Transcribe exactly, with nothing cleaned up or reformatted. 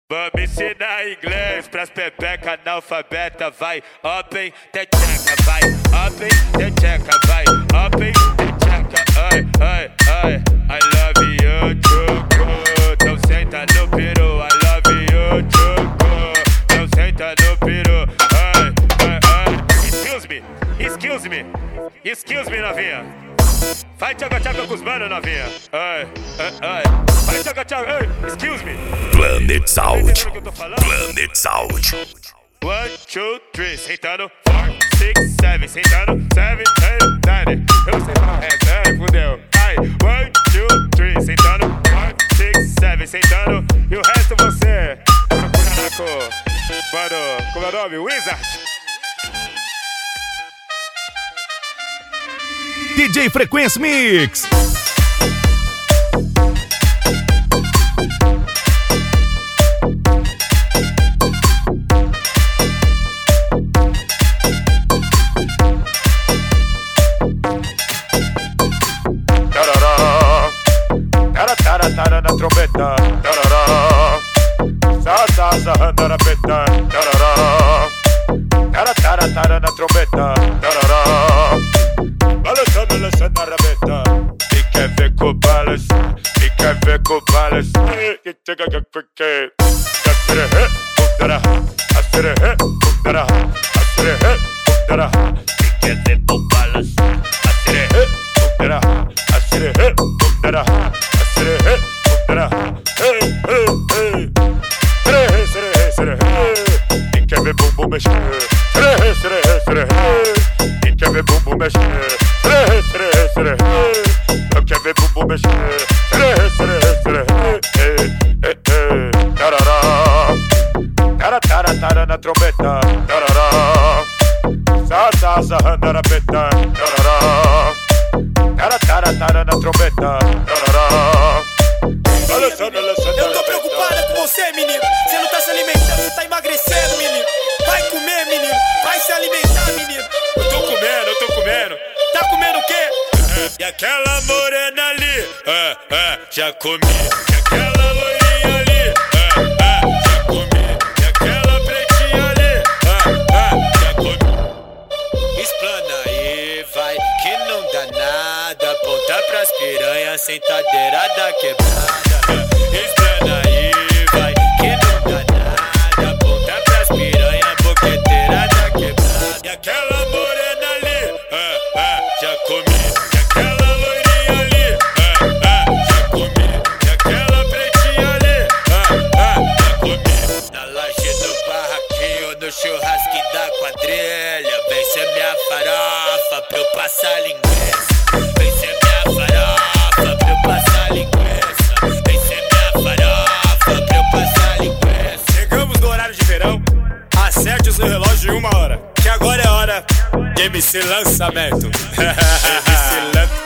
Vamos ensinar inglês pras pepeca analfabeta, vai. Open, techeca, vai. Open, techeca, vai. Open, techeca, ai, ai, ai. I love you, choco. Então senta no peru, I love you, choco. Então senta no peru, ai, ai, ai. Excuse me, excuse me, excuse me, novinha. Vai tchaga-tchaga com os manos, novinha. Ai, ai, ai. Vai tchaga-tchaga, ai, excuse me. Planet Sound, Planet Sound. One, two, three, sentando. Four, six, seven, sentando. Seven, eight, nine. Eu sei falar resto, ai, fudeu. Ai, one, two, three, sentando. Four, six, seven, sentando. E o resto você. Caraca. Mano, como é o nome? Wizard. D J Frequência Mix. Tarará, tara tara tara na trombeta. Tarará, sa sa sa na peta. Tarará, tara tara tara na trombeta. Tarará, balançando balançando na rabeta. E quer ver com o balanço, e quer ver com o balanço. E chega que porque acerre, dara, acerre, dara, acerre, dara. E quer ver com o balanço, acerre, dara, acerre, dara, acerre, dara. Hey hey hey, serre serre serre. E quer ver bumbum mexer, serre serre serre. E quer ver bumbum mexer, serre serre serre. Eu quero ver bumbum mexer, serre serre serre. Ei ei ei, tarará, tara tara tara na trombeta. Tarará, sa sa sa na peta. Tarará, tara tara tara na trombeta. Tarará, balançando balançando. Eu tô preocupada com você, menino. Você não tá se alimentando, você tá emagrecendo, menino. Vai comer, menino. Vai se alimentar, menino. Eu tô comendo, eu tô comendo. Tá comendo o quê? E aquela morena ali, ah, ah, já comi. E aquela loirinha ali, ah, ah, já comi. E aquela pretinha ali, ah, ah, já comi. Explana aí, vai, que não dá nada. Ponta pras piranhas, sentadeira da quebrada. Explana aí, Vai, que não dá nada. Ponta pras piranhas, boqueteira da quebrada. e aquela morena ali, ah, ah, já comi. E aquela loirinha ali, ah, ah, já comi. E aquela pretinha ali, ah, ah, já comi. Na laje do barraquinho, no churrasquinho da quadrilha. Vem ser minha farofa pra eu passar linguiça. Vem ser minha farofa pra eu passar linguiça. Vem ser minha farofa pra eu passar linguiça. Chegamos no horário de verão, acerte o seu relógio em uma hora, que agora é hora de M C Lançamento. M C Lançamento.